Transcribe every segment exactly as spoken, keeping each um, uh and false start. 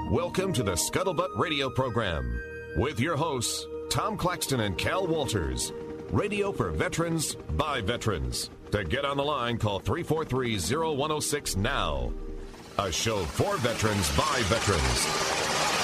Welcome to the Scuttlebutt Radio Program with your hosts, Tom Claxton and Cal Walters. Radio for veterans, by veterans. To get on the line, call three four three, zero one zero six now. A show for veterans, by veterans.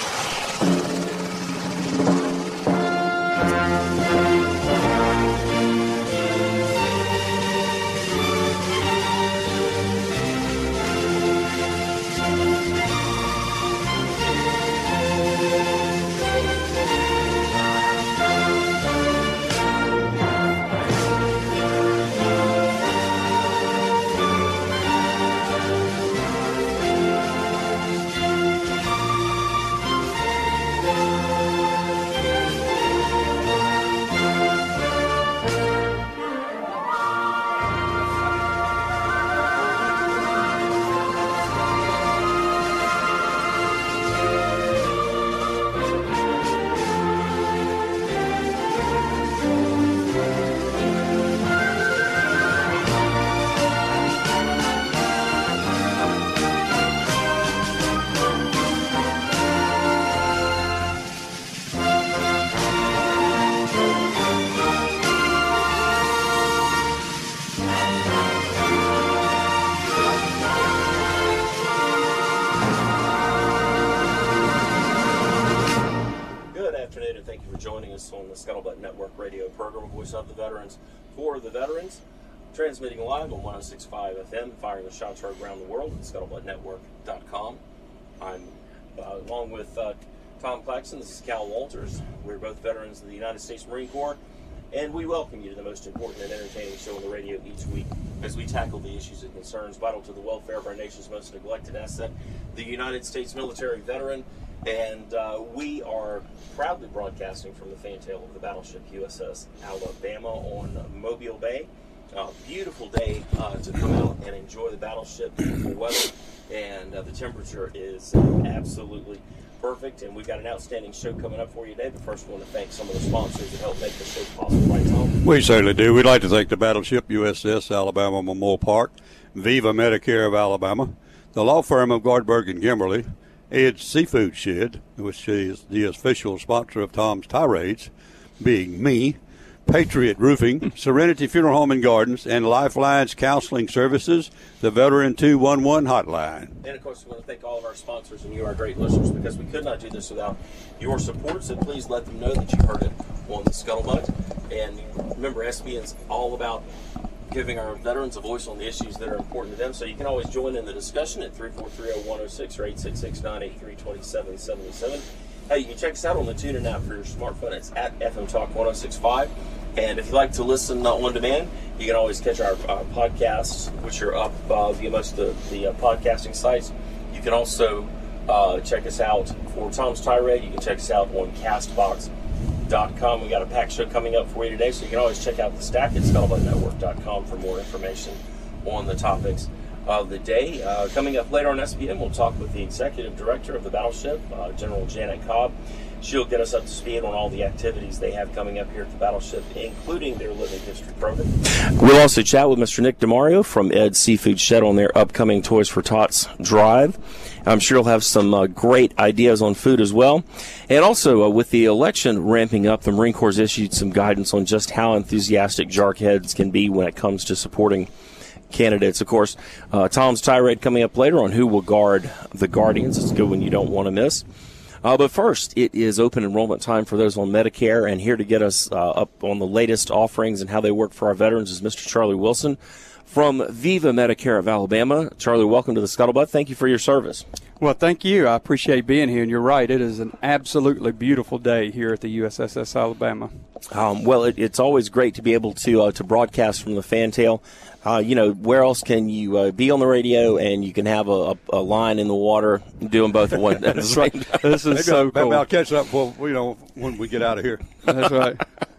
On the Scuttlebutt Network radio program, Voice of the Veterans, for the veterans, transmitting live on one oh six point five F M, firing the shots heard around the world at scuttlebutt network dot com. I'm uh, along with uh, Tom Claxton. This is Cal Walters. We're both veterans of the United States Marine Corps, and we welcome you to the most important and entertaining show on the radio each week as we tackle the issues and concerns vital to the welfare of our nation's most neglected asset, the United States military veteran. And uh, we are proudly broadcasting from the fantail of the battleship U S S Alabama on Mobile Bay. Uh, beautiful day uh, to come out and enjoy the battleship, beautiful weather, and uh, the temperature is absolutely perfect. And we've got an outstanding show coming up for you today. But first, I want to thank some of the sponsors that help make the show possible. Right, Tom? We certainly do. We'd like to thank the battleship U S S Alabama Memorial Park, Viva Medicare of Alabama, the law firm of Gardberg and Kimberly, Ed's Seafood Shed, which is the official sponsor of Tom's Tirades, being me, Patriot Roofing, Serenity Funeral Home and Gardens, and Lifelines Counseling Services, the Veteran two one one hotline. And, of course, we want to thank all of our sponsors and you, our great listeners, because we could not do this without your support. So please let them know that you heard it on the Scuttlebutt. And remember, S B N's all about giving our veterans a voice on the issues that are important to them. So you can always join in the discussion at three four three, oh one oh six or eight six six, nine eight three, two seven seven seven. Hey, you can check us out on the TuneIn app for your smartphone. It's at F M Talk one oh six point five. And if you like to listen uh, on demand, you can always catch our uh, podcasts, which are up uh, via most of the, the uh, podcasting sites. You can also uh, check us out for Tom's Tirade. You can check us out on Castbox dot com. We got a packed show coming up for you today, so you can always check out the stack at scuttlebutt network dot com for more information on the topics of the day. Uh, coming up later on S B N, we'll talk with the executive director of the battleship, uh, General Janet Cobb. She'll get us up to speed on all the activities they have coming up here at the battleship, including their living history program. We'll also chat with Mister Nick DeMario from Ed's Seafood Shed on their upcoming Toys for Tots drive. I'm sure he'll have some uh, great ideas on food as well. And also, uh, with the election ramping up, the Marine Corps has issued some guidance on just how enthusiastic jarkheads can be when it comes to supporting candidates. Of course, uh, Tom's Tirade coming up later on who will guard the Guardians. It's a good one you don't want to miss. Uh, but first, it is open enrollment time for those on Medicare, and here to get us uh, up on the latest offerings and how they work for our veterans is Mister Charlie Wilson from Viva Medicare of Alabama. Charlie, welcome to the Scuttlebutt. Thank you for your service. Well, thank you. I appreciate being here, and you're right. It is an absolutely beautiful day here at the U S S S Alabama. Um, well, it, it's always great to be able to uh, to broadcast from the fantail. Uh, you know, where else can you uh, be on the radio and you can have a, a, a line in the water doing both at one at the same time? This is maybe so I'll, cool. Maybe I'll catch up for, you know, when we get out of here. That's right.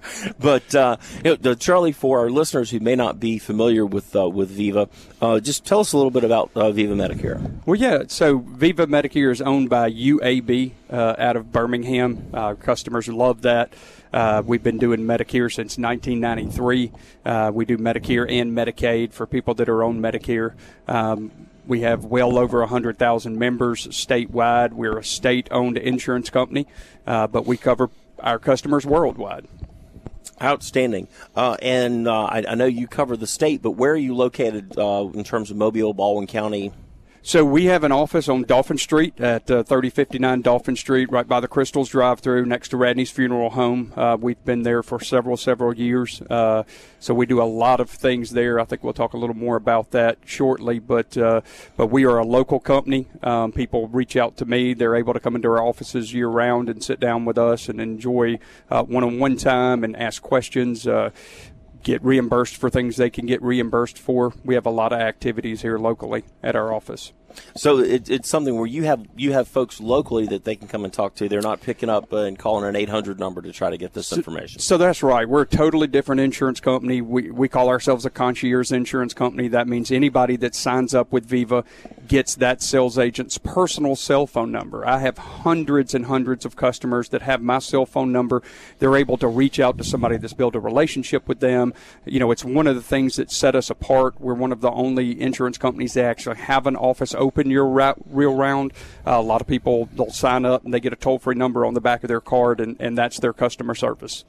But, uh, you know, the, Charlie, for our listeners who may not be familiar with uh, with Viva, uh, just tell us a little bit about uh, Viva Medicare. Well, yeah, so Viva Medicare is owned by U A B uh, out of Birmingham. Our customers love that. Uh, we've been doing Medicare since nineteen ninety-three. Uh, we do Medicare and Medicaid for people that are on Medicare. Um, we have well over one hundred thousand members statewide. We're a state-owned insurance company, uh, but we cover our customers worldwide. Outstanding. Uh, and uh, I, I know you cover the state, but where are you located uh, in terms of Mobile, Baldwin County? So we have an office on Dolphin Street at uh, thirty fifty-nine Dolphin Street, right by the Crystals drive-through, next to Radney's Funeral Home. Uh, we've been there for several, several years. Uh, so we do a lot of things there. I think we'll talk a little more about that shortly. But uh, but we are a local company. Um, people reach out to me. They're able to come into our offices year-round and sit down with us and enjoy uh, one-on-one time and ask questions. Uh, get reimbursed for things they can get reimbursed for. We have a lot of activities here locally at our office. So it, it's something where you have you have folks locally that they can come and talk to. They're not picking up uh, and calling an eight hundred number to try to get this so, information. So that's right. We're a totally different insurance company. We we call ourselves a concierge insurance company. That means anybody that signs up with Viva gets that sales agent's personal cell phone number. I have hundreds and hundreds of customers that have my cell phone number. They're able to reach out to somebody that's built a relationship with them. You know, it's one of the things that set us apart. We're one of the only insurance companies that actually have an office open year real round. Uh, a lot of people, they'll sign up and they get a toll-free number on the back of their card, and, and that's their customer service.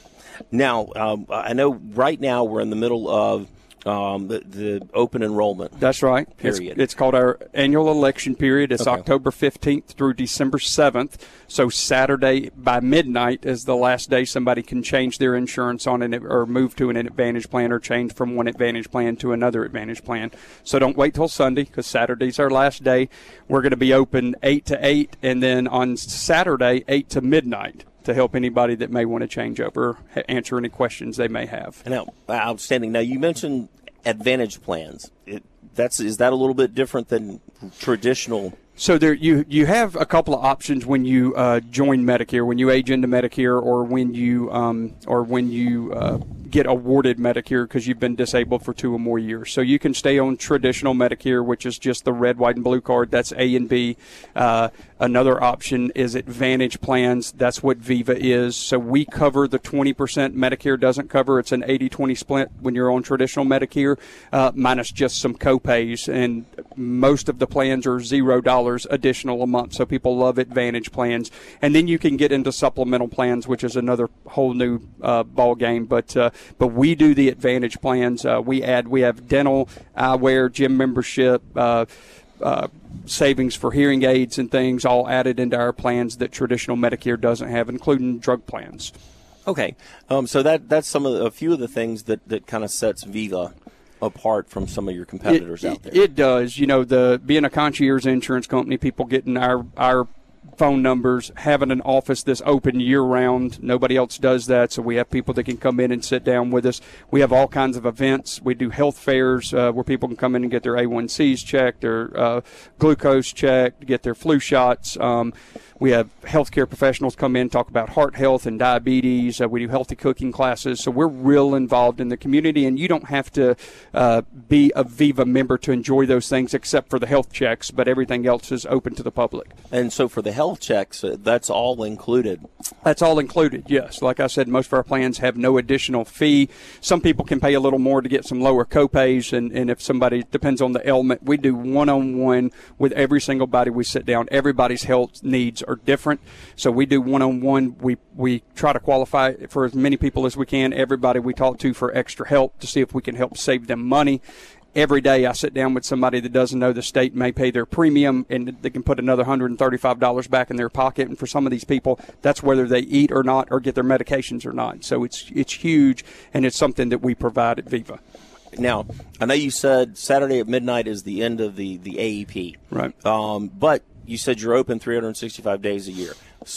Now, um, I know right now we're in the middle of um, the, the open enrollment. That's right. Period. It's, it's called our annual election period. It's okay. October fifteenth through December seventh. So Saturday by midnight is the last day somebody can change their insurance on an or move to an Advantage plan or change from one Advantage plan to another Advantage plan. So don't wait till Sunday, because Saturday's our last day. We're going to be open eight to eight, and then on Saturday eight to midnight, to help anybody that may want to change over, answer any questions they may have. Now, outstanding. Now, you mentioned Advantage plans. It, that's is that a little bit different than traditional? So there, you you have a couple of options when you uh, join Medicare, when you age into Medicare, or when you um, or when you uh, get awarded Medicare because you've been disabled for two or more years. So you can stay on traditional Medicare, which is just the red, white, and blue card. That's A and B. Uh, another option is Advantage plans. That's what Viva is. So we cover the twenty percent Medicare doesn't cover. It's an eighty twenty split when you're on traditional Medicare, uh, minus just some copays. And most of the plans are zero dollars additional a month. So people love Advantage plans. And then you can get into supplemental plans, which is another whole new uh, ball game. But uh, but we do the Advantage plans. Uh, we add we have dental, eyewear, gym membership, uh, uh, savings for hearing aids and things all added into our plans that traditional Medicare doesn't have, including drug plans. Okay, um, so that that's some of the, a few of the things that, that kind of sets Viva apart from some of your competitors it, out there. It does. You know, the being a concierge insurance company, people getting our our phone numbers, having an office that's open year-round. Nobody else does that, so we have people that can come in and sit down with us. We have all kinds of events. We do health fairs uh, where people can come in and get their A one C's checked, their uh, glucose checked, get their flu shots. Um, we have healthcare professionals come in, talk about heart health and diabetes. Uh, we do healthy cooking classes. So we're real involved in the community, and you don't have to uh, be a Viva member to enjoy those things except for the health checks, but everything else is open to the public. And so for the health checks, uh, that's all included? That's all included, yes. Like I said, most of our plans have no additional fee. Some people can pay a little more to get some lower copays, and, and if somebody, depends on the ailment, we do one-on-one with every single body we sit down. Everybody's health needs are different, so we do one-on-one. We we try to qualify for as many people as we can, everybody we talk to, for extra help to see if we can help save them money. Every day I sit down with somebody that doesn't know the state may pay their premium, and they can put another one hundred thirty-five dollars back in their pocket. And for some of these people, that's whether they eat or not or get their medications or not. So it's it's huge, and it's something that we provide at Viva. Now, I know you said Saturday at midnight is the end of the, the A E P. Right. Um, but you said you're open three hundred sixty-five days a year.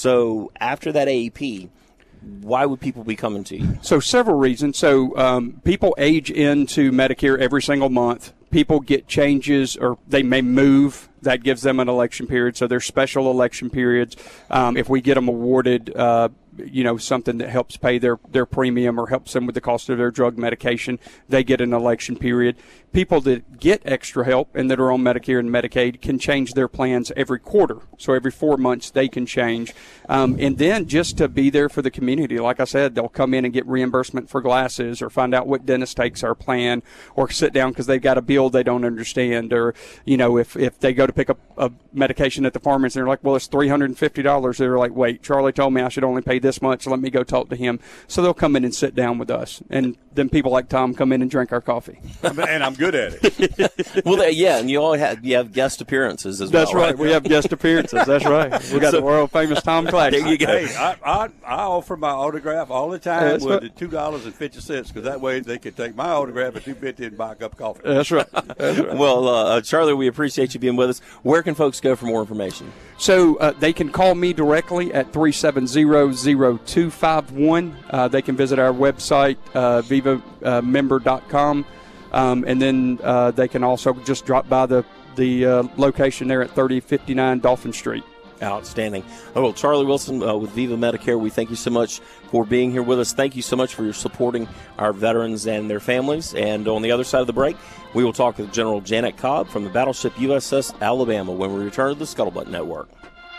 So after that A E P, why would people be coming to you? So several reasons. So um, people age into Medicare every single month. People get changes, or they may move. That gives them an election period. So there's special election periods. Um, if we get them awarded uh, you know, something that helps pay their, their premium or helps them with the cost of their drug medication, they get an election period. People that get extra help and that are on Medicare and Medicaid can change their plans every quarter. So every four months they can change. Um, and then just to be there for the community, like I said, they'll come in and get reimbursement for glasses or find out what dentist takes our plan or sit down because they've got a bill they don't understand. Or, you know, if, if they go to pick up a medication at the pharmacy and they're like, well, it's three hundred fifty dollars. They're like, wait, Charlie told me I should only pay this much. Let me go talk to him. So they'll come in and sit down with us. And then people like Tom come in and drink our coffee. And I'm good at it. Well, they, yeah, and you all have you have guest appearances as That's well. That's right. We have guest appearances. That's right. We got so, the world famous Tom Claxton. There you go. Hey, I, I, I offer my autograph all the time That's with right. two dollars and fifty cents because that way they can take my autograph at two fifty and buy a cup of coffee. That's right. That's right. Well, uh, Charlie, we appreciate you being with us. Where can folks go for more information? So uh, they can call me directly at three seven zero, zero two five one. Uh, they can visit our website, uh, viva member dot com, um, and then uh, they can also just drop by the, the uh, location there at thirty fifty-nine Dolphin Street. Outstanding. Oh, well, Charlie Wilson uh, with Viva Medicare, we thank you so much for being here with us. Thank you so much for your supporting our veterans and their families. And on the other side of the break, we will talk with General Janet Cobb from the battleship U S S Alabama when we return to the Scuttlebutt Network.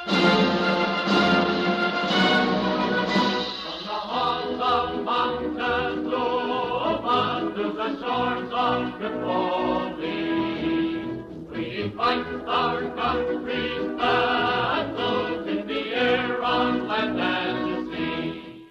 Our country's battles in the air, on land and the sea.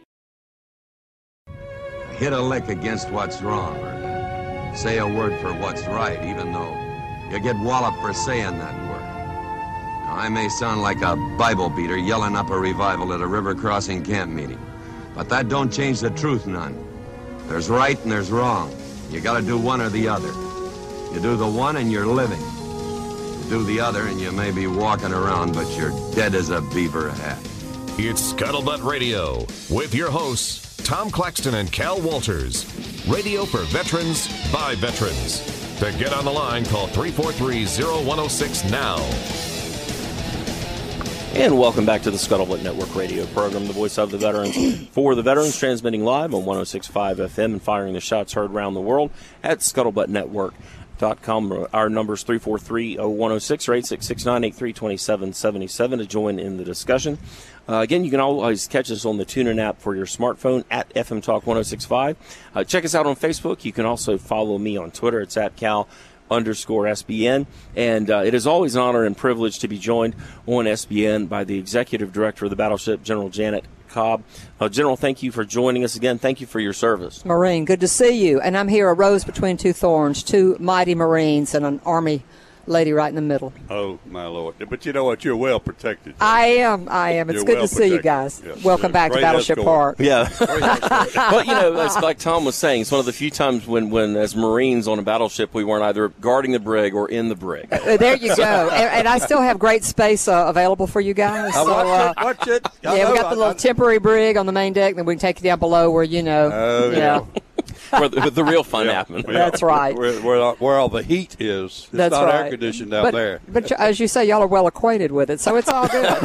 Hit a lick against what's wrong, or say a word for what's right, even though you get walloped for saying that word. Now, I may sound like a Bible beater yelling up a revival at a river crossing camp meeting, but that don't change the truth none. There's right and there's wrong. You gotta do one or the other. You do the one and you're living. Do the other and you may be walking around, but you're dead as a beaver hat. It's Scuttlebutt Radio with your hosts, Tom Claxton and Cal Walters. Radio for veterans, by veterans. To get on the line, call three four three, zero one zero six now. And welcome back to the Scuttlebutt Network radio program, the voice of the veterans. For the veterans, transmitting live on one oh six point five F M and firing the shots heard around the world at scuttlebutt network dot com. Our number is three four three, zero one zero six or eight six six, nine eight three, two seven seven seven to join in the discussion. Uh, again, you can always catch us on the TuneIn app for your smartphone at F M Talk one oh six point five. Uh, check us out on Facebook. You can also follow me on Twitter. It's at Cal underscore S B N. And uh, it is always an honor and privilege to be joined on S B N by the Executive Director of the Battleship, General Janet Cobb. Uh, General, thank you for joining us again. Thank you for your service. Marine, good to see you. And I'm here, a rose between two thorns, two mighty Marines and an Army lady right in the middle. Oh, my Lord. But you know what? You're well protected. I am. I am. It's You're good well to see you protected. guys. Yes. Welcome back Great to Battleship escort. Park. Yeah. Well, you know, it's like Tom was saying, it's one of the few times when, when as Marines on a battleship, we weren't either guarding the brig or in the brig. Uh, there you go. and, and I still have great space uh, available for you guys. I So, watch uh, it. Watch it. I yeah, we know, got the I- little temporary brig on the main deck, then we can take you down below where, you know, Oh, you yeah. know. Where the, the real fun Yeah. happened. Yeah. That's right. Where, where, where all the heat is. It's That's not right. air conditioned out but, there. But as you say, y'all are well acquainted with it, so it's all good.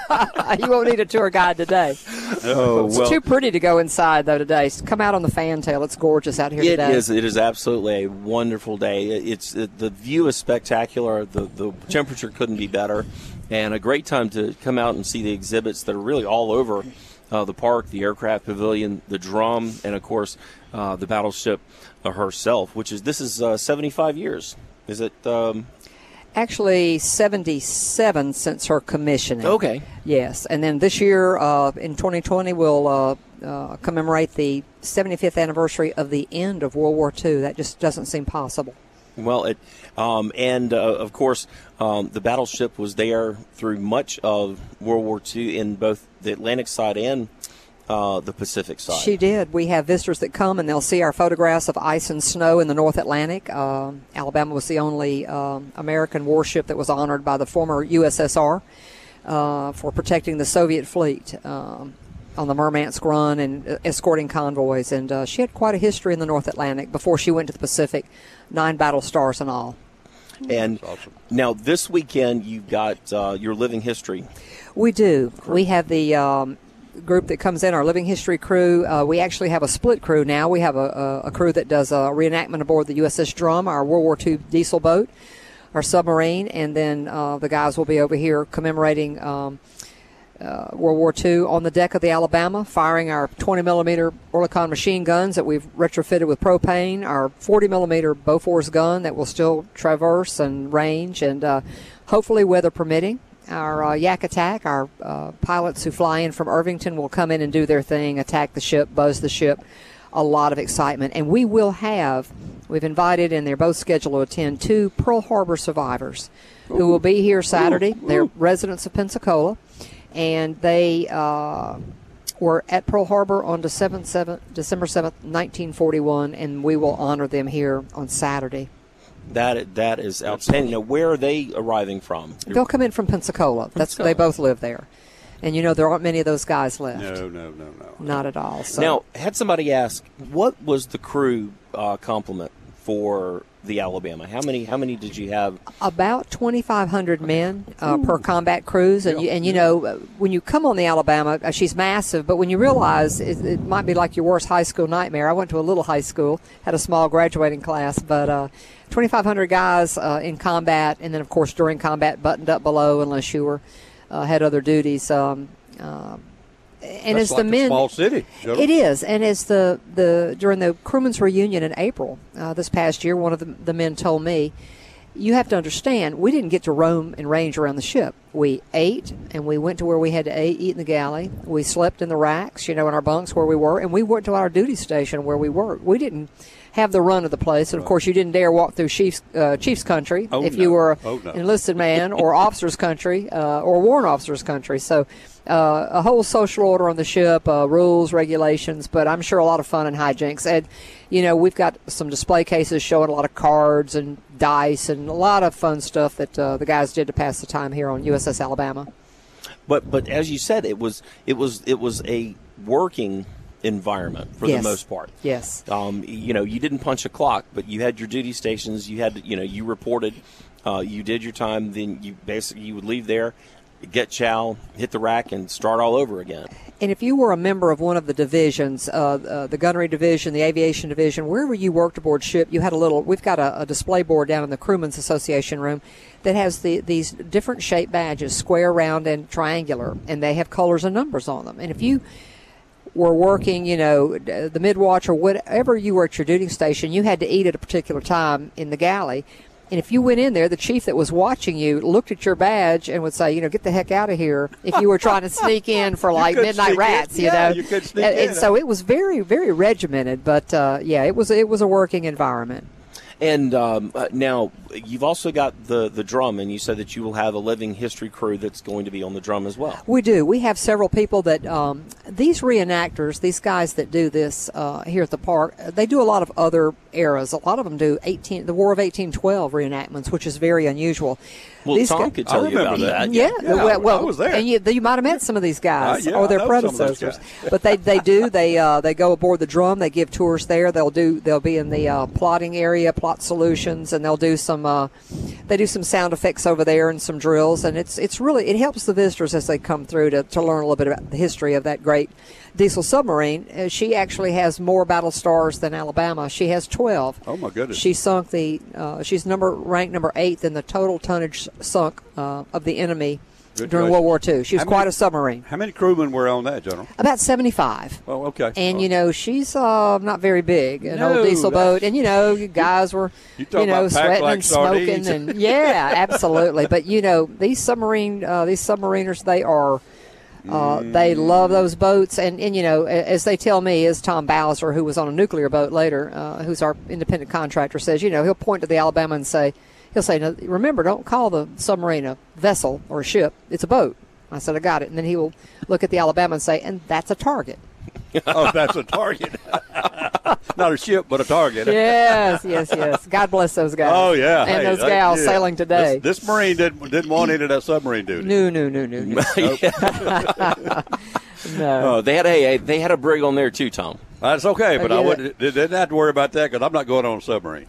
You won't need a tour guide today. Oh, It's well, too pretty to go inside, though, today. So come out on the fantail. It's gorgeous out here it today. is. It is absolutely a wonderful day. It's it, the view is spectacular. The the temperature couldn't be better, and a great time to come out and see the exhibits that are really all over uh, the park, the aircraft pavilion, the drum, and of course uh, the battleship uh, herself. Which is this is uh, seventy-five years. Is it? Um, Actually, seventy-seven since her commissioning. okay. Yes, and then this year, uh, in twenty twenty, we'll uh, uh, commemorate the seventy-fifth anniversary of the end of World War Two. That just doesn't seem possible. Well, it, um, and uh, of course, um, the battleship was there through much of World War Two in both the Atlantic side and uh, the Pacific side. She did. We have visitors that come and they'll see our photographs of ice and snow in the North Atlantic. Um, Alabama was the only um, American warship that was honored by the former U S S R uh, for protecting the Soviet fleet um, on the Murmansk Run and uh, escorting convoys. And uh, she had quite a history in the North Atlantic before she went to the Pacific, nine battle stars and all. And awesome. Now this weekend you've got uh, your living history. We do. We have the um, group that comes in, our Living History crew. Uh, we actually have a split crew now. We have a, a, a crew that does a reenactment aboard the U S S Drum, our World War Two diesel boat, our submarine, and then uh, the guys will be over here commemorating um, uh, World War Two on the deck of the Alabama, firing our twenty millimeter Oerlikon machine guns that we've retrofitted with propane, our forty millimeter Bofors gun that will still traverse and range, and uh, hopefully weather permitting. Our uh, Yak Attack, our uh, pilots who fly in from Irvington will come in and do their thing, attack the ship, buzz the ship. A lot of excitement. And we will have, we've invited, and they're both scheduled to attend, two Pearl Harbor survivors who will be here Saturday. They're residents of Pensacola, and they uh, were at Pearl Harbor on December seventh, nineteen forty-one, and we will honor them here on Saturday. That that is outstanding. Now, where are they arriving from? They'll come in from Pensacola. From That's Pensacola. They both live there, and you know there aren't many of those guys left. No, no, no, no, not at all. So. Now, had somebody ask, what was the crew uh, complement for the Alabama? How many? How many did you have? About twenty-five hundred men uh, per combat cruise, and you, and you know when you come on the Alabama, uh, she's massive. But when you realize it, it might be like your worst high school nightmare. I went to a little high school, had a small graduating class, but uh, twenty-five hundred guys uh, in combat, and then of course during combat, buttoned up below unless you were uh, had other duties. Um, uh, And That's as like the men, a small city. It is, and as the, the during the crewmen's reunion in April uh, this past year, one of the, the men told me, "You have to understand, we didn't get to roam and range around the ship. We ate, and we went to where we had to eat, eat in the galley. We slept in the racks, you know, in our bunks where we were, and we went to our duty station where we were. We didn't have the run of the place, and of course, you didn't dare walk through Chiefs uh, Chiefs country oh, if no. you were oh, no. an enlisted man or officers country uh, or warrant officers country. So." Uh, a whole social order on the ship, uh, rules, regulations, but I'm sure a lot of fun and hijinks. And, you know, we've got some display cases showing a lot of cards and dice and a lot of fun stuff that uh, the guys did to pass the time here on U S S Alabama. But but as you said, it was it was it was a working environment for yes. the most part. Yes. Um, you know, you didn't punch a clock, but you had your duty stations. You had, you know, you reported, uh, you did your time. Then you basically you would leave there, get chow, hit the rack, and start all over again. And if you were a member of one of the divisions, uh, uh, the gunnery division, the aviation division, wherever you worked aboard ship, you had a little, we've got a, a display board down in the Crewmen's Association room that has the, these different shaped badges, square, round, and triangular, and they have colors and numbers on them. And if you were working, you know, the mid-watch or whatever you were at your duty station, you had to eat at a particular time in the galley. And if you went in there, the chief that was watching you looked at your badge and would say, you know, get the heck out of here if you were trying to sneak in for like midnight rats, in. you yeah, know. You could sneak and, in. and so it was very, very regimented. But, uh, yeah, it was it was a working environment. And um, uh, now you've also got the, the drum, and you said that you will have a living history crew that's going to be on the drum as well. We do. We have several people that um, these reenactors, these guys that do this uh, here at the park, they do a lot of other eras. A lot of them do eighteen the War of eighteen twelve reenactments, which is very unusual. Well, these Tom guys, could tell I you about remember that. Yeah, Yeah, well, well, I was there. and you, you might have met some of these guys Uh, yeah, or I their know some of those predecessors. guys. But they, they do. They uh, they go aboard the drum. They give tours there. They'll do. They'll be in the uh, plotting area, plot solutions, and they'll do some. Uh, they do some sound effects over there and some drills. And it's it's really it helps the visitors as they come through to, to learn a little bit about the history of that great diesel submarine. Uh, she actually has more battle stars than Alabama. She has twelve. Oh my goodness! She sunk the. Uh, she's number ranked number eighth in the total tonnage sunk uh, of the enemy Good during gracious. World War Two. She was How quite many- a submarine. How many crewmen were on that, General? About seventy-five. Oh, okay. And, Oh. you know, she's uh, not very big, an No, old diesel that's- boat. And, you know, you guys were, You you, talk know, about packed sweating like and smoking. sardines. And yeah, absolutely. But, you know, these submarine, uh, these submariners, they are, uh, Mm. they love those boats. And, and, you know, a- as they tell me, is Tom Bowser, who was on a nuclear boat later, uh, who's our independent contractor, says, you know, he'll point to the Alabama and say, he'll say, no, remember, don't call the submarine a vessel or a ship. It's a boat. I said, I got it. And then he will look at the Alabama and say, and that's a target. Oh, that's a target. Not a ship, but a target. Yes, yes, yes. God bless those guys. Oh, yeah. And Hey, those that- gals yeah. sailing today. This, this Marine didn't, didn't want any of that submarine duty. No, no, no, no, no. Oh, no. they had a they had a brig on there too, Tom. That's okay, but I I, get wouldn't, didn't have to worry about that because I'm not going on a submarine.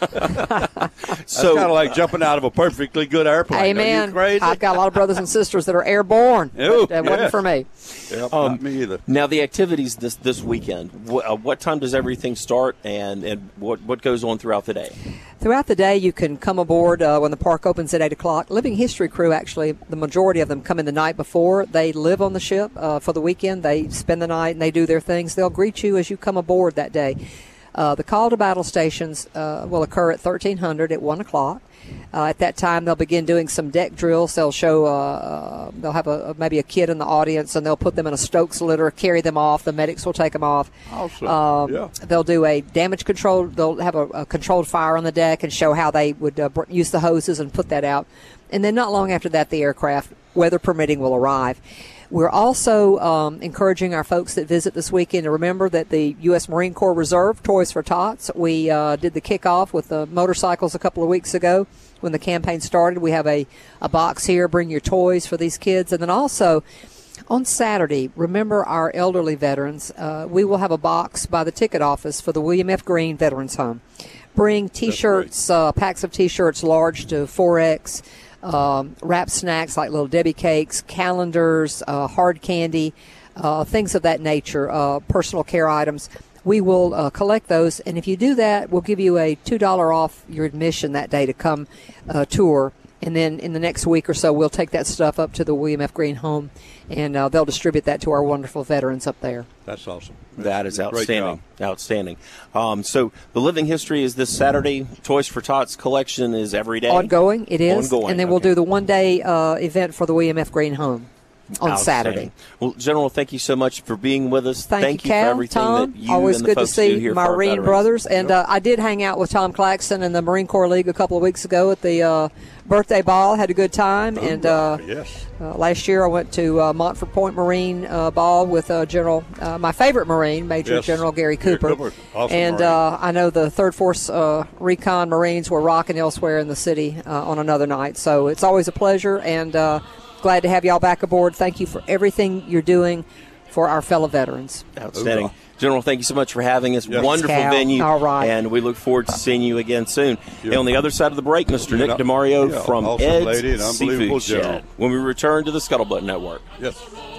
That's So- kind of like jumping out of a perfectly good airplane. Are Amen. you crazy? I've got a lot of brothers and sisters that are airborne. Ooh, That wasn't yes. for me. Yep, Um, not me either. Now, the activities this this weekend, wh- uh, what time does everything start, and, and what, what goes on throughout the day? Throughout the day, you can come aboard uh, when the park opens at eight o'clock. Living History crew, actually, the majority of them come in the night before. They live on the ship uh, for the weekend. They spend the night and they do their things. They'll greet you as you come aboard that day. Uh, the call to battle stations uh, will occur at thirteen hundred at one o'clock. Uh, at that time, they'll begin doing some deck drills. They'll show, uh, uh, they'll have a, maybe a kid in the audience, and they'll put them in a Stokes litter, carry them off. The medics will take them off. Awesome. Um, Yeah. They'll do a damage control. They'll have a, a controlled fire on the deck and show how they would uh, br- use the hoses and put that out. And then not long after that, the aircraft, weather permitting, will arrive. We're also um, encouraging our folks that visit this weekend to remember that the U S Marine Corps Reserve, Toys for Tots, we uh, did the kickoff with the motorcycles a couple of weeks ago when the campaign started. We have a, a box here, bring your toys for these kids. And then also on Saturday, remember our elderly veterans. Uh, we will have a box by the ticket office for the William F. Green Veterans Home. Bring T-shirts, uh, packs of T-shirts large to four X, um, wrap snacks like Little Debbie cakes, calendars, uh, hard candy, uh, things of that nature, uh, personal care items. We will uh, collect those, and if you do that, we'll give you a two dollars off your admission that day to come uh, tour. And then in the next week or so, we'll take that stuff up to the William F. Green home, and uh, they'll distribute that to our wonderful veterans up there. That's awesome. That is Great outstanding. job. Outstanding. Um, so the Living History is this Saturday. Toys for Tots collection is every day. Ongoing, it is. Ongoing, And then we'll okay. do the one-day uh, event for the William F. Green home on Outstanding. Saturday. Well, General, thank you so much for being with us. Thank, you you, Cal, for everything Tom. that you Always and good the to folks do see here my for our Marine veterans. brothers. And uh, I did hang out with Tom Claxton and the Marine Corps League a couple of weeks ago at the uh, birthday ball. Had a good time. and uh, Yes. uh, last year I went to uh, Montford Point Marine uh, Ball with uh, General, uh, my favorite Marine, Major Yes. General Gary Gary Cooper. Cooper. Awesome and Marine. uh, I know the third Force uh, Recon Marines were rocking elsewhere in the city uh, on another night. So it's always a pleasure, and uh, glad to have y'all back aboard. Thank you for everything you're doing for our fellow veterans. Outstanding. Hoorah. General, thank you so much for having us. Yes. Wonderful Cal. venue. All right. And we look forward to seeing you again soon. Yeah. And on the other side of the break, Mister Nick Yeah. DeMario Yeah, from awesome Ed's lady and unbelievable Seafood general. Shed. When we return to the Scuttlebutt Network. Yes.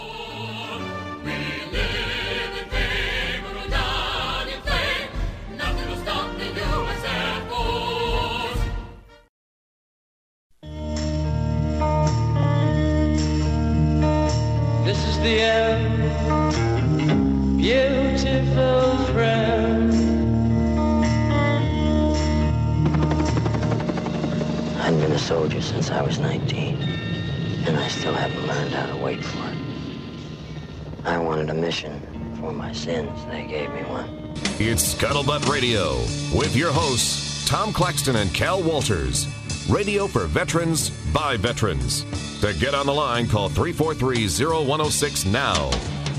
This is the end, beautiful friend. I've been a soldier since I was nineteen, and I still haven't learned how to wait for it. I wanted a mission for my sins. They gave me one. It's Scuttlebutt Radio with your hosts, Tom Claxton and Cal Walters. Radio for veterans by veterans. To get on the line, call three four three, zero one zero six now.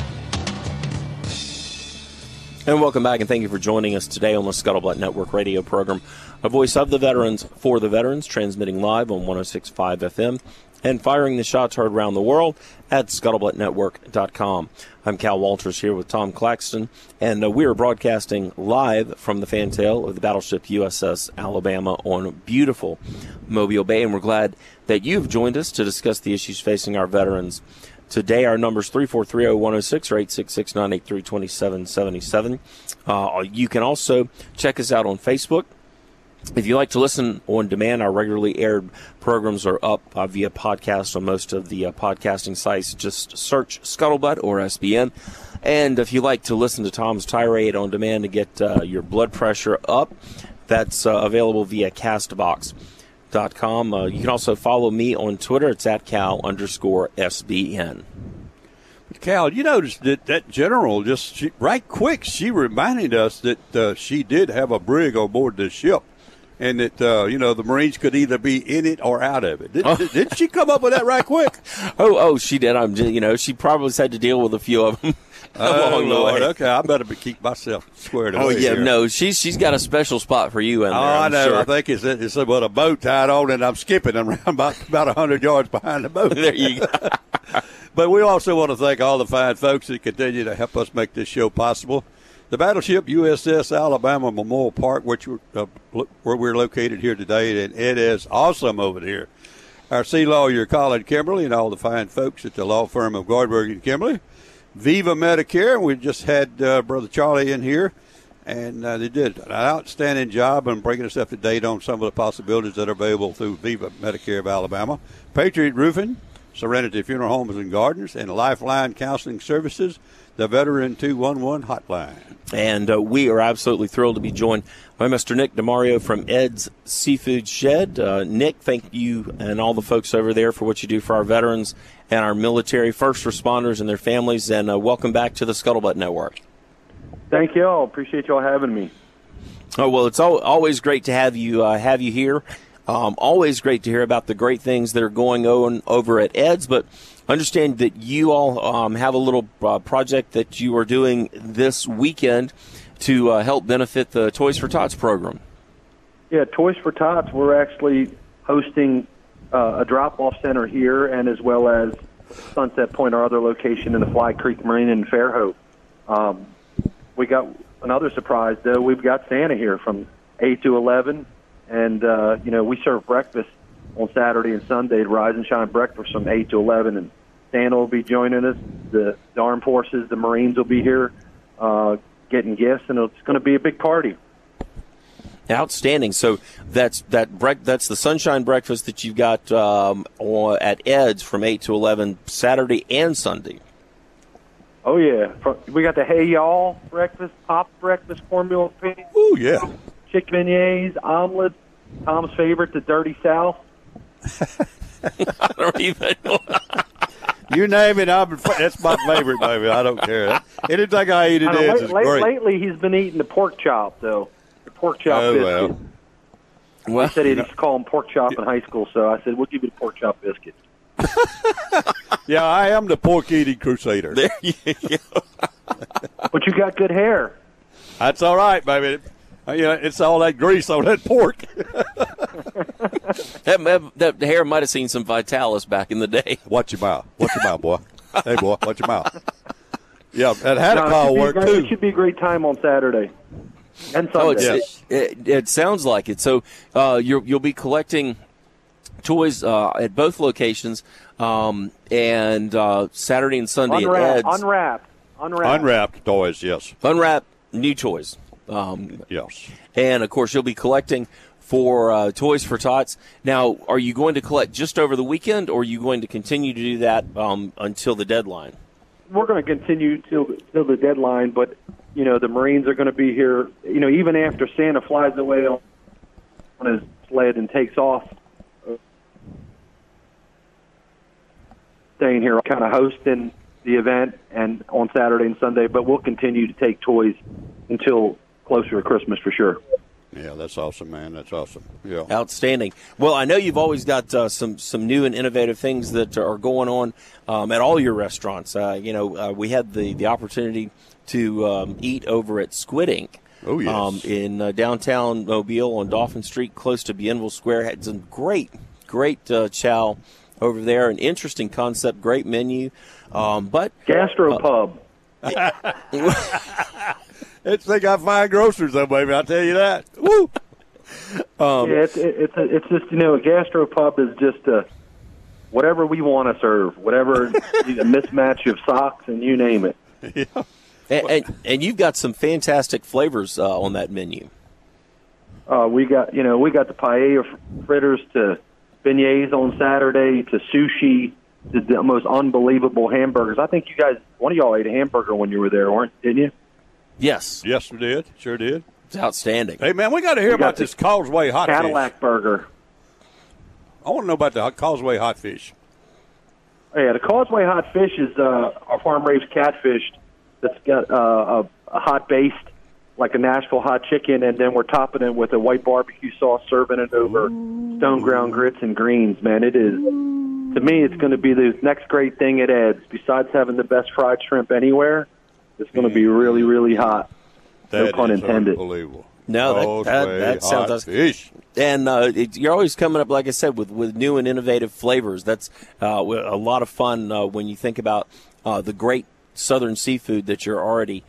And welcome back, and thank you for joining us today on the Scuttlebutt Network radio program, a voice of the veterans for the veterans, transmitting live on one oh six point five F M and firing the shots heard around the world at scuttlebutt network dot com. I'm Cal Walters here with Tom Claxton, and uh, we are broadcasting live from the fantail of the battleship U S S Alabama on beautiful Mobile Bay, and we're glad that you've joined us to discuss the issues facing our veterans. Today, our number is three four three, zero one zero six or eight six six, nine eight three, two seven seven seven. Uh, you can also check us out on Facebook. If you like to listen on demand, our regularly aired programs are up uh, via podcast on most of the uh, podcasting sites. Just search Scuttlebutt or S B N. And if you like to listen to Tom's tirade on demand to get uh, your blood pressure up, that's uh, available via Castbox dot com. Uh, you can also follow me on Twitter. It's at Cal underscore S B N. Cal, you noticed that that general just she, right quick, she reminded us that uh, she did have a brig on board the ship. And that, uh, you know, the Marines could either be in it or out of it. Did, Oh. did, did she come up with that right quick? Oh, oh, she did. I'm, just, you know, she probably had to deal with a few of them along the Lord. way. Okay, I better be, keep myself squared away Oh yeah, here. no, she's she's got a special spot for you in Oh, there. I'm I know. Sure. I think it's it's about a boat tied on, and I'm skipping around about about a hundred yards behind the boat. There you go. But we also want to thank all the fine folks that continue to help us make this show possible. The Battleship U S S Alabama Memorial Park, which we're, uh, where we're located here today, and it is awesome over there. Our sea lawyer, Colin Kimberly, and all the fine folks at the law firm of Gardberg and Kimberly. Viva Medicare, we just had uh, Brother Charlie in here, and uh, they did an outstanding job in bringing us up to date on some of the possibilities that are available through Viva Medicare of Alabama. Patriot Roofing, Serenity Funeral Homes and Gardens, and Lifeline Counseling Services, the Veteran two one one hotline. And uh, we are absolutely thrilled to be joined by Mister Nick DeMario from Ed's Seafood Shed. Uh, Nick, thank you and all the folks over there for what you do for our veterans and our military first responders and their families. And uh, welcome back to the Scuttlebutt Network. Thank you all. Appreciate you all having me. Oh, well, it's al- always great to have you uh, have you here. Um, always great to hear about the great things that are going on over at Ed's, but understand that you all um, have a little uh, project that you are doing this weekend to uh, help benefit the Toys for Tots program. Yeah, Toys for Tots, we're actually hosting uh, a drop-off center here, and as well as Sunset Point, our other location in the Fly Creek Marine in Fairhope. Um, we got another surprise, though. We've got Santa here from eight to eleven, and, uh, you know, we serve breakfast on Saturday and Sunday, Rise and Shine breakfast from eight to eleven, and Santa will be joining us. The, the Armed Forces, the Marines will be here uh, getting gifts, and it's going to be a big party. Outstanding. So that's that. Bre- that's the Sunshine Breakfast that you've got um, on, at Ed's from eight to eleven Saturday and Sunday. Oh, yeah. We got the Hey Y'all breakfast, pop breakfast, cornmeal pig. Ooh, yeah. Chicken beignets, omelets, Tom's favorite, the Dirty South. I don't even know. You name it, I'm, that's my favorite, baby. I don't care. Anything I eat, it I know, is. late, It's late, great. Lately, he's been eating the pork chop, though. The pork chop Oh, biscuit. well. Well, He said he used to call them pork chop in high school, so I said, we'll give you the pork chop biscuit. Yeah, I am the pork-eating crusader. there you go. But you got good hair. That's all right, baby. Uh, You know, it's all that grease on that pork. that, that hair might have seen some Vitalis back in the day. Watch your mouth. Watch your mouth, boy. Hey, boy, watch your mouth. Yeah, that had No, a it call should be a work, great- too. It should be a great time on Saturday and Sunday. Oh, it's, Yes. it, it, it sounds like it. So uh, you're, you'll be collecting toys uh, at both locations, um, and uh, Saturday and Sunday Unwrapped, at Ed's. unwrapped, unwrapped. Unwrapped toys, yes. Unwrap new toys. Um, Yes. and, of course, you'll be collecting for uh, Toys for Tots. Now, are you going to collect just over the weekend, or are you going to continue to do that um, until the deadline? We're going to continue till till the deadline, but you know the Marines are going to be here. You know, even after Santa flies away on his sled and takes off, uh, staying here, kind of hosting the event and on Saturday and Sunday. But we'll continue to take toys until closer to Christmas for sure. Yeah, that's awesome, man. That's awesome. Yeah. Outstanding. Well, I know you've always got uh, some some new and innovative things that are going on um, at all your restaurants. Uh, you know, uh, we had the, the opportunity to um, eat over at Squid Ink. Oh, yes. Um, in uh, downtown Mobile on Dolphin Street, close to Bienville Square. Had some great, great uh, chow over there. An interesting concept, great menu. Um, but Gastropub. Uh, It's they got fine grocers, though, baby. I'll tell you that. Woo! Um, yeah, it's it's a, it's just you know a gastropub is just a whatever we want to serve, whatever a mismatch of socks and you name it. Yeah. and, and, and you've got some fantastic flavors uh, on that menu. Uh, we got you know we got the paella fritters to beignets on Saturday to sushi to the most unbelievable hamburgers. I think you guys one of y'all ate a hamburger when you were there, weren't didn't you? Yes. Yes, we did. Sure did. It's outstanding. Hey, man, we got to hear We got about the this Causeway hot Cadillac fish. burger. I want to know about the hot- Causeway hot fish. Yeah, the Causeway hot fish is uh, our farm raised catfish that's got uh, a, a hot based like a Nashville hot chicken, and then we're topping it with a white barbecue sauce, serving it over stone ground grits and greens. Man, it is to me, it's going to be the next great thing at Ed's. Besides having the best fried shrimp anywhere, it's going to be really, really hot. That no pun is intended. Unbelievable. No, that, that, Causeway that sounds hot fish. And uh, it, you're always coming up, like I said, with, with new and innovative flavors. That's uh, a lot of fun uh, when you think about uh, the great southern seafood that you're already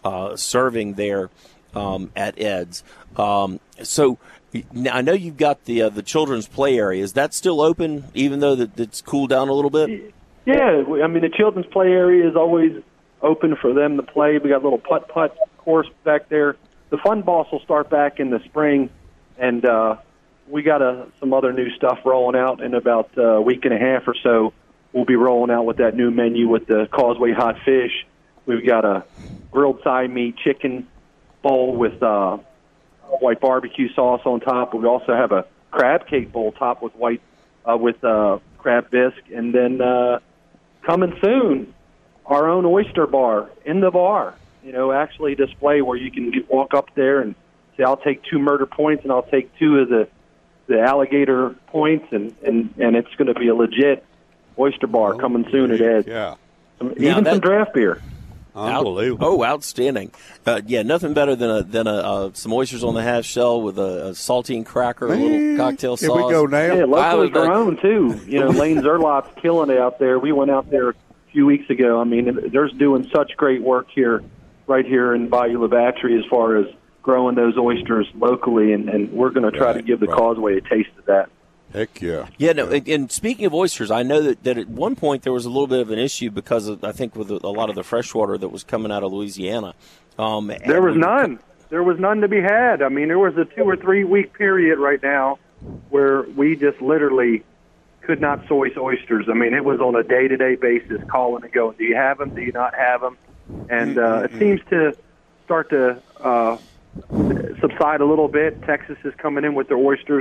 uh, serving there um, at Ed's. Um, so now I know you've got the uh, the children's play area. Is that still open, even though that it's cooled down a little bit? Yeah, I mean the children's play area is always open for them to play. We got a little putt-putt course back there. The fun boss will start back in the spring, and uh, we got uh, some other new stuff rolling out in about a week and a half or so. We'll be rolling out with that new menu with the Causeway Hot Fish. We've got a grilled thigh meat chicken bowl with uh, white barbecue sauce on top. We also have a crab cake bowl topped with white uh, with uh, crab bisque, and then uh, coming soon, our own oyster bar in the bar, you know, actually display where you can get, walk up there and say, I'll take two murder points and I'll take two of the, the alligator points, and, and, and it's going to be a legit oyster bar oh, coming soon at Ed's. Yeah. Some, yeah, even that, some draft beer. Unbelievable. Out, oh, outstanding. Uh, yeah, nothing better than a, than a, uh, some oysters on the half shell with a, a saltine cracker, Man, a little cocktail here sauce. we go now. Yeah, locally grown, too. You know, Lane Zerlot's killing it out there. We went out there few weeks ago. I mean, they're doing such great work here, right here in Bayou La Battery, as far as growing those oysters locally, and, and we're going to try right, to give the right. Causeway a taste of that. Heck yeah. Yeah, no, and, and speaking of oysters, I know that, that at one point there was a little bit of an issue because of, I think, with a lot of the fresh water that was coming out of Louisiana. Um, there was none. There was none to be had. I mean, there was a two or three week period right now where we just literally could not source oysters. I mean, it was on a day-to-day basis, calling and going, do you have them, do you not have them? And uh, it seems to start to uh, subside a little bit. Texas is coming in with their oysters,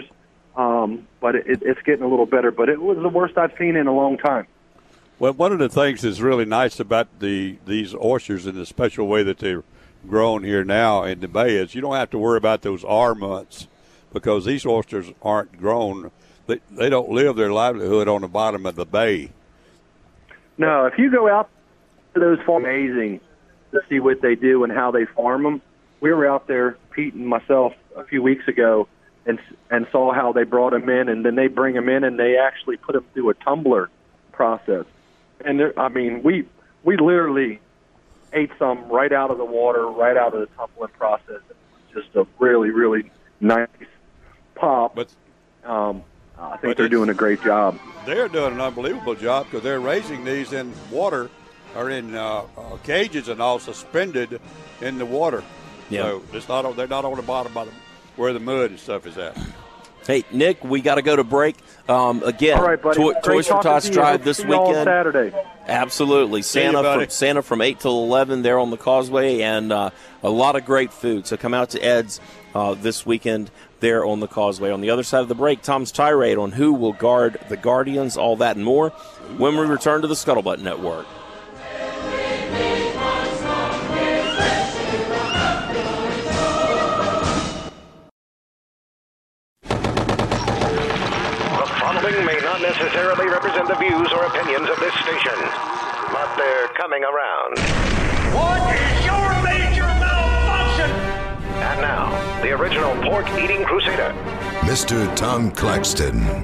um, but it, it's getting a little better. But it was the worst I've seen in a long time. Well, one of the things that's really nice about the these oysters in the special way that they're grown here now in the bay is you don't have to worry about those R months, because these oysters aren't grown. They, they don't live their livelihood on the bottom of the bay. No, if you go out to those farms, amazing to see what they do and how they farm them. We were out there, Pete and myself, a few weeks ago, and and saw how they brought them in, and then they bring them in and they actually put them through a tumbler process. And I mean, we we literally ate some right out of the water, right out of the tumbling process. It was just a really, really nice pop. But um, I think they're doing a great job. They're doing an unbelievable job because they're raising these in water or in uh, uh, cages and all suspended in the water. Yeah. So it's not on, they're not on the bottom of the, where the mud and stuff is at. Hey, Nick, we got to go to break. Um, again, all right, buddy. to- Toys for Tots Drive this weekend. Saturday. Absolutely. Santa, you, from, Santa from eight till eleven there on the Causeway, and uh, a lot of great food. So come out to Ed's uh, this weekend there on the Causeway. On the other side of the break, Tom's tirade on who will guard the Guardians, all that and more, when we return to the Scuttlebutt Network. May not necessarily represent the views or opinions of this station, but they're coming around. What is your major malfunction? And now, the original pork-eating crusader, Mister Tom Claxton.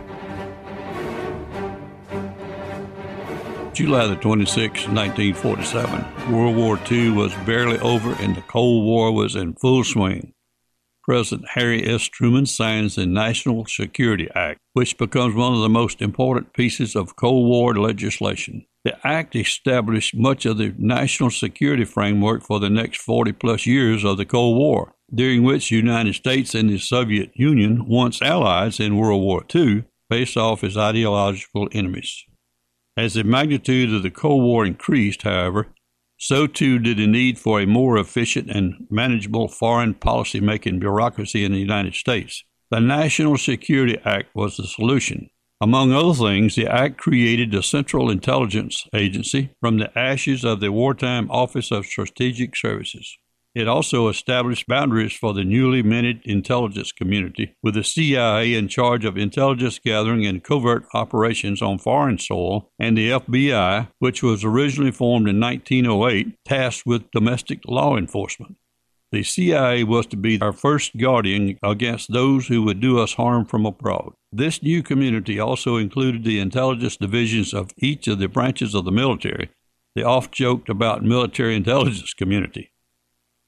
July the twenty-sixth, nineteen forty-seven. World War Two was barely over and the Cold War was in full swing. President Harry S. Truman signs the National Security Act, which becomes one of the most important pieces of Cold War legislation. The act established much of the national security framework for the next forty-plus years of the Cold War, during which the United States and the Soviet Union, once allies in World War Two, faced off as ideological enemies. As the magnitude of the Cold War increased, however, so too did the need for a more efficient and manageable foreign policy-making bureaucracy in the United States. The National Security Act was the solution. Among other things, the Act created the Central Intelligence Agency from the ashes of the wartime Office of Strategic Services. It also established boundaries for the newly minted intelligence community, with the C I A in charge of intelligence gathering and covert operations on foreign soil, and the F B I, which was originally formed in nineteen oh eight, tasked with domestic law enforcement. The C I A was to be our first guardian against those who would do us harm from abroad. This new community also included the intelligence divisions of each of the branches of the military, the oft-joked about military intelligence community.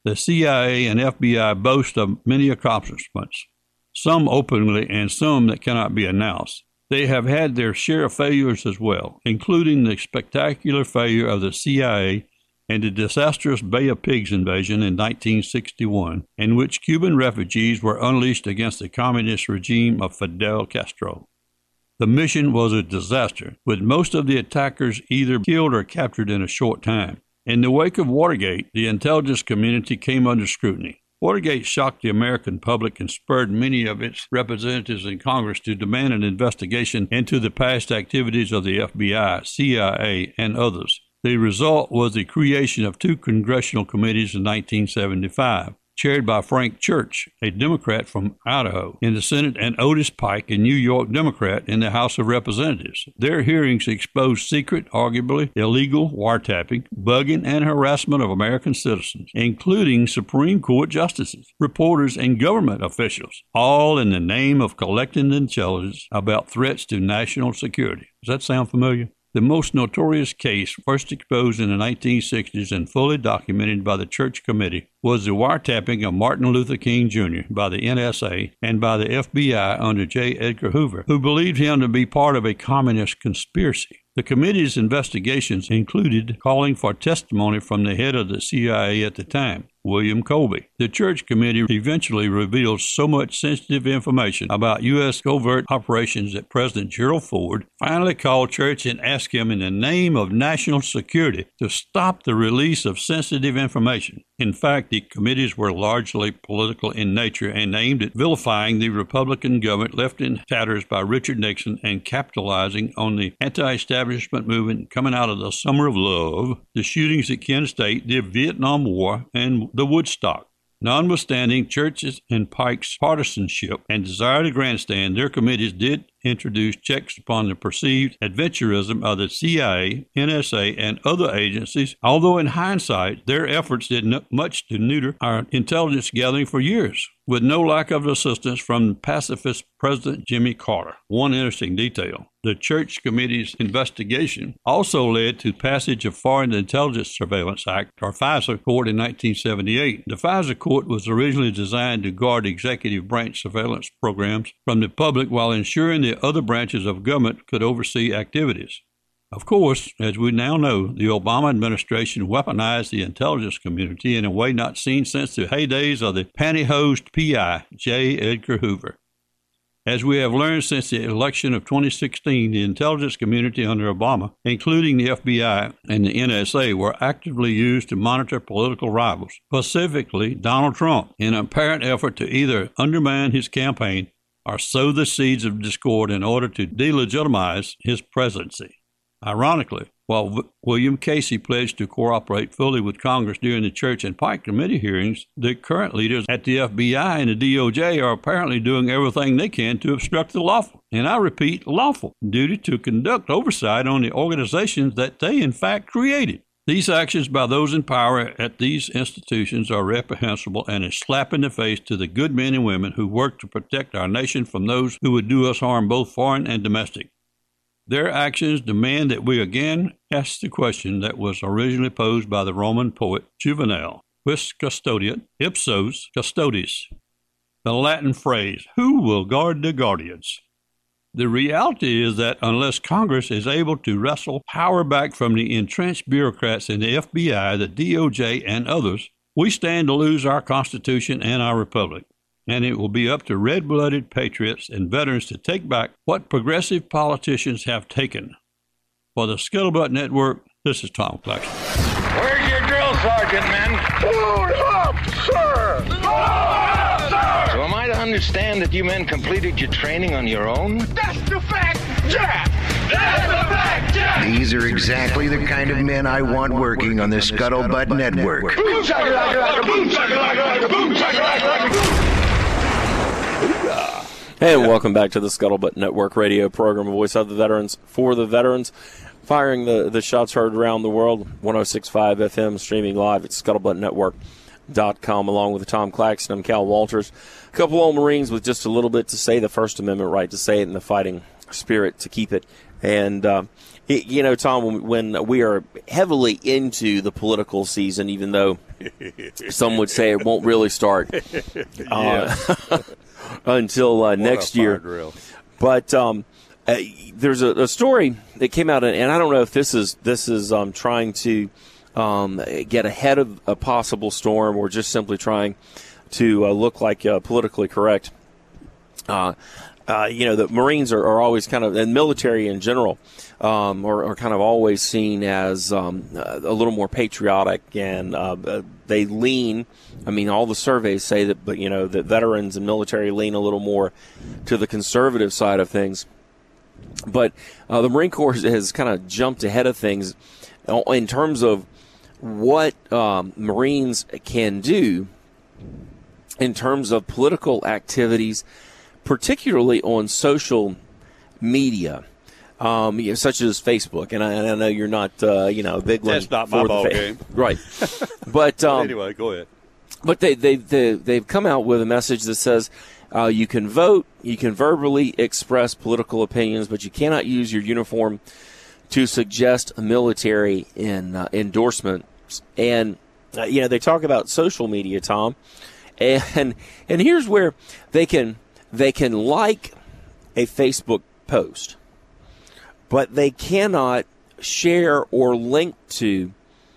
The C I A and F B I boast of many accomplishments, some openly and some that cannot be announced. They have had their share of failures as well, including the spectacular failure of the C I A and the disastrous Bay of Pigs invasion in nineteen sixty-one, in which Cuban refugees were unleashed against the communist regime of Fidel Castro. The mission was a disaster, with most of the attackers either killed or captured in a short time. In the wake of Watergate, the intelligence community came under scrutiny. Watergate shocked the American public and spurred many of its representatives in Congress to demand an investigation into the past activities of the F B I, C I A, and others. The result was the creation of two congressional committees in nineteen seventy-five, chaired by Frank Church, a Democrat from Idaho, in the Senate, and Otis Pike, a New York Democrat, in the House of Representatives. Their hearings exposed secret, arguably illegal wiretapping, bugging, and harassment of American citizens, including Supreme Court justices, reporters, and government officials, all in the name of collecting intelligence about threats to national security. Does that sound familiar? The most notorious case, first exposed in the nineteen sixties and fully documented by the Church Committee, was the wiretapping of Martin Luther King Junior by the N S A and by the F B I under J. Edgar Hoover, who believed him to be part of a communist conspiracy. The committee's investigations included calling for testimony from the head of the C I A at the time, William Colby. The Church Committee eventually revealed so much sensitive information about U S covert operations that President Gerald Ford finally called Church and asked him in the name of national security to stop the release of sensitive information. In fact, the committees were largely political in nature and aimed at vilifying the Republican government left in tatters by Richard Nixon and capitalizing on the anti-establishment movement coming out of the Summer of Love, the shootings at Kent State, the Vietnam War, and the Woodstock. Notwithstanding Church's and Pike's partisanship and desire to grandstand, their committees did introduce checks upon the perceived adventurism of the C I A, N S A, and other agencies, although in hindsight, their efforts did not much to neuter our intelligence gathering for years, with no lack of assistance from pacifist President Jimmy Carter. One interesting detail: the Church Committee's investigation also led to passage of Foreign Intelligence Surveillance Act, or FISA, Court in nineteen seventy-eight. The FISA Court was originally designed to guard executive branch surveillance programs from the public while ensuring the other branches of government could oversee activities. Of course, as we now know, the Obama administration weaponized the intelligence community in a way not seen since the heydays of the pantyhosed P I, J. Edgar Hoover. As we have learned since the election of twenty sixteen, the intelligence community under Obama, including the F B I and the N S A, were actively used to monitor political rivals, specifically Donald Trump, in an apparent effort to either undermine his campaign or sow the seeds of discord in order to delegitimize his presidency. Ironically, while v- William Casey pledged to cooperate fully with Congress during the Church and Pike Committee hearings, the current leaders at the F B I and the D O J are apparently doing everything they can to obstruct the lawful, and I repeat, lawful, duty to conduct oversight on the organizations that they in fact created. These actions by those in power at these institutions are reprehensible and a slap in the face to the good men and women who work to protect our nation from those who would do us harm, both foreign and domestic. Their actions demand that we again ask the question that was originally posed by the Roman poet Juvenal: Quis custodiet ipsos custodes? The Latin phrase, who will guard the guardians? The reality is that unless Congress is able to wrestle power back from the entrenched bureaucrats in the F B I, the D O J, and others, we stand to lose our Constitution and our Republic. And it will be up to red-blooded patriots and veterans to take back what progressive politicians have taken. For the Scuttlebutt Network, this is Tom Claxton. Where's your drill sergeant, men? Load up, sir! Load up, sir! So am I to understand that you men completed your training on your own? That's the fact, Jack! That's the fact, Jack! These are exactly the kind of men I want working on the Scuttlebutt Network. Boom, shakalaka, boom, shakalaka, boom, shakalaka, boom. Hey, and welcome back to the Scuttlebutt Network radio program, a voice of the veterans for the veterans, firing the, the shots heard around the world, one oh six point five F M, streaming live at scuttlebutt network dot com, along with Tom Claxton. I'm Cal Walters. A couple old Marines with just a little bit to say, the First Amendment right to say it and the fighting spirit to keep it And, uh, it, you know, Tom, when we are heavily into the political season, even though some would say it won't really start uh, until uh, next year. Drill. But um, uh, there's a, a story that came out, and I don't know if this is this is um, trying to um, get ahead of a possible storm or just simply trying to uh, look like uh, politically correct. Uh, uh, you know, the Marines are, are always kind of, and military in general, um, are, are kind of always seen as um, a little more patriotic, and uh, they lean. I mean, all the surveys say that, but you know, that veterans and military lean a little more to the conservative side of things. But uh, the Marine Corps has kind of jumped ahead of things in terms of what um, Marines can do in terms of political activities, particularly on social media, um, you know, such as Facebook. And I, and I know you're not, uh, you know, a big one. That's not my ball fa- game. Right. But um, anyway, go ahead. But they, they, they, they've come out with a message that says uh, you can vote, you can verbally express political opinions, but you cannot use your uniform to suggest military in, uh, endorsements. And, uh, you know, they talk about social media, Tom. And and here's where they can they can like a Facebook post, but they cannot share or link to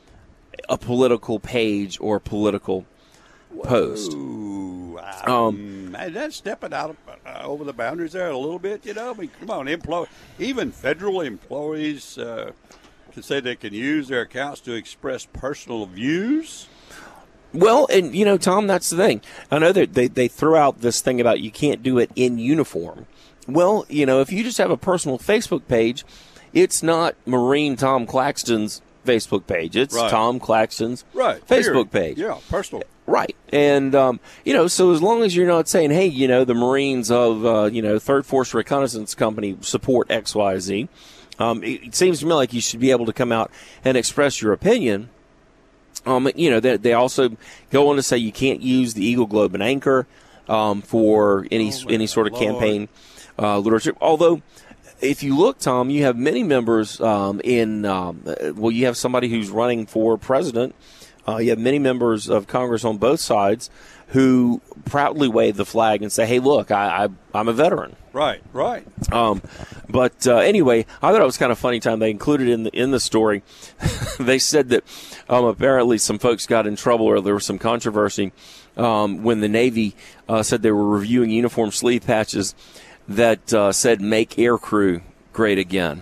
a political page or political post. Ooh, Um, um, that's stepping out of, uh, over the boundaries there a little bit. You know, I mean, come on, employ even federal employees uh, can say they can use their accounts to express personal views. Well, and, you know, Tom, that's the thing. I know that they, they threw out this thing about you can't do it in uniform. Well, you know, if you just have a personal Facebook page, it's not Marine Tom Claxton's Facebook page. It's right. Tom Claxton's right. Facebook Period. page. Yeah, personal. Right. And, um, you know, so as long as you're not saying, hey, you know, the Marines of, uh, you know, third Force Reconnaissance Company support X Y Z, um, it, it seems to me like you should be able to come out and express your opinion. Um, you know, they, they also go on to say you can't use the Eagle, Globe, and Anchor um, for any oh any sort of Lord. campaign uh, literature. Although, if you look, Tom, you have many members um, in, um, well, you have somebody who's running for president. Uh, you have many members of Congress on both sides who proudly wave the flag and say, hey, look, I, I, I'm a veteran. Right, right. Um, but uh, anyway, I thought it was kind of funny, Tom. They included in the in the story, they said that um, apparently some folks got in trouble or there was some controversy um, when the Navy uh, said they were reviewing uniform sleeve patches that uh, said "Make Air Crew Great Again."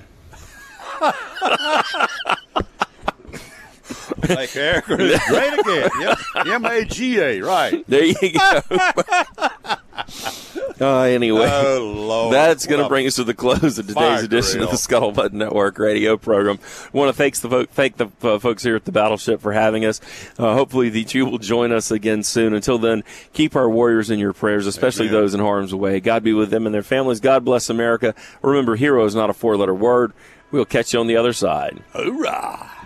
Make air crew great again. Yep. M A G A, right. There you go. Uh, anyway, oh, Lord. That's going to bring us to the close of today's edition drill. of the Scuttlebutt Network radio program. I want to thank the, fo- thank the uh, folks here at the Battleship for having us. Uh, hopefully that you will join us again soon. Until then, keep our warriors in your prayers, especially Amen. those in harm's way. God be with them and their families. God bless America. Remember, hero is not a four-letter word. We'll catch you on the other side. Hoorah!